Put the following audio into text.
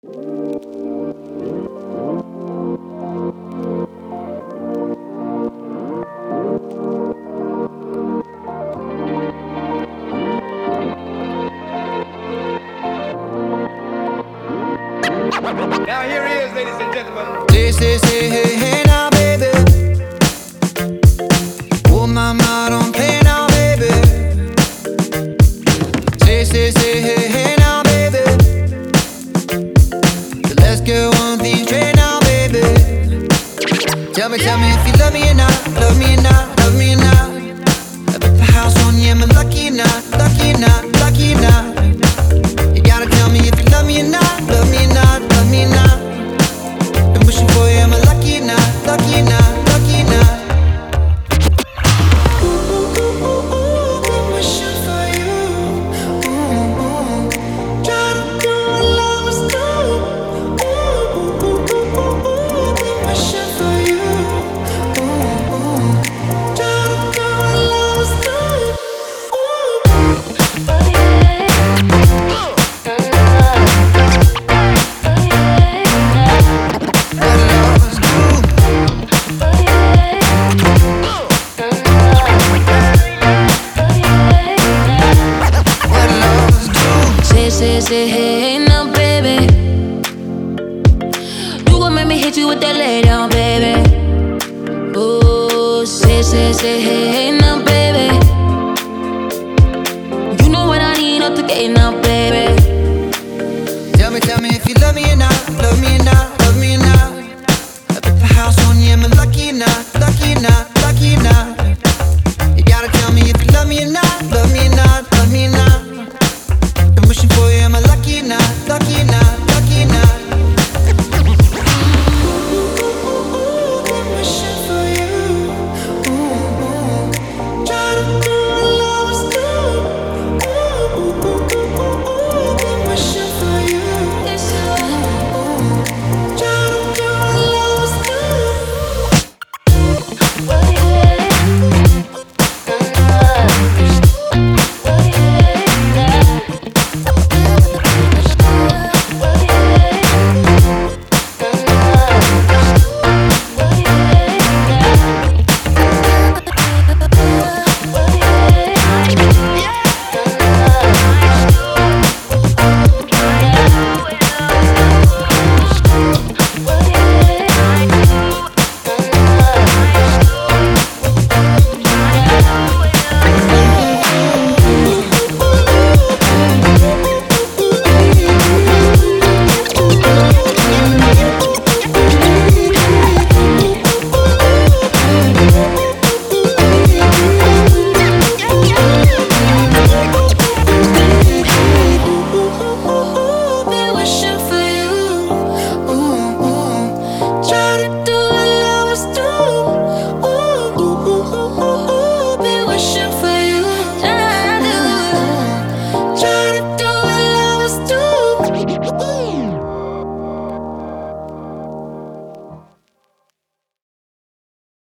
Now here he is, ladies and gentlemen. Say, hey, hey now, baby. Oh, mama, don't play now, baby. Say, hey, hey now, baby. So let's go on the train now, baby. Tell me if you love me or not, love me or not, love me or not. I put the house on you, am I lucky or not, lucky or not, lucky or not? You gotta tell me if you love me or not, love me or not, love me or not. Been wishing for you, am I lucky or not, lucky or not, lucky or not? Been wishing for you. Try to do what lovers do. Been wishing for you. Try to do what lovers do. What lovers do. What lovers do. Say, hey, now, baby. You gon' make me hit you with that lay down, baby. Oh, say, hey, now, baby. You know what I need out the gate now, baby. Tell me if you love me or not, love me or not.